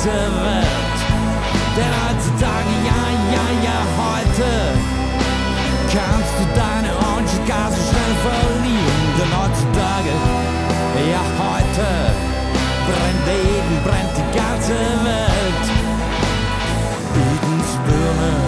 ganze Welt. Denn heutzutage, ja, heute kannst du deine Orange gar so schnell verlieren. Denn heutzutage, ja, heute brennt die ganze Welt. Üdens Birne